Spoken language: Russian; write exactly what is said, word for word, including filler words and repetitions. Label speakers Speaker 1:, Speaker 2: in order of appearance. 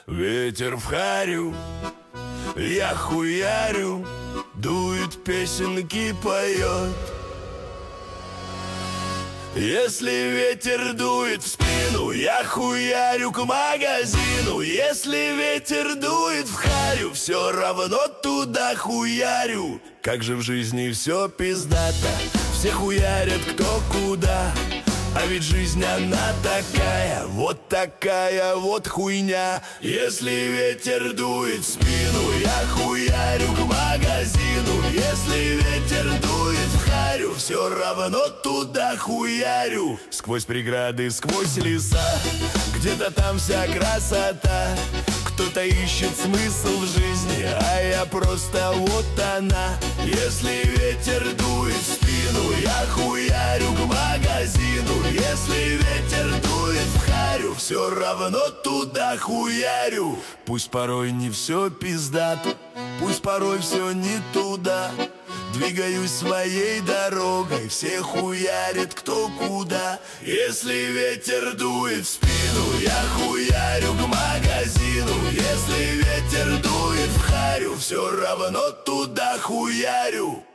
Speaker 1: Ветер в харю, я хуярю, дует, песенки поет. Если ветер дует в спину, я хуярю к магазину. Если ветер дует в харю, все равно туда хуярю. Как же в жизни все пиздато, все хуярят кто куда. А ведь жизнь она такая, вот такая вот хуйня. Если ветер дует в спину, я хуярю к магазину. Если ветер дует в харю, все равно туда хуярю. Сквозь преграды, сквозь леса, где-то там вся красота. Кто-то ищет смысл в жизни, а я просто вот она. Если ветер дует в спину, я хуярю к магазину. Если ветер дует в харю, все равно туда хуярю. Пусть порой не все пиздато, пусть порой все не туда. Двигаюсь своей дорогой, все хуярят кто куда. Если ветер дует в спину, я хуярю к магазину. Если ветер дует в харю, все равно туда хуярю.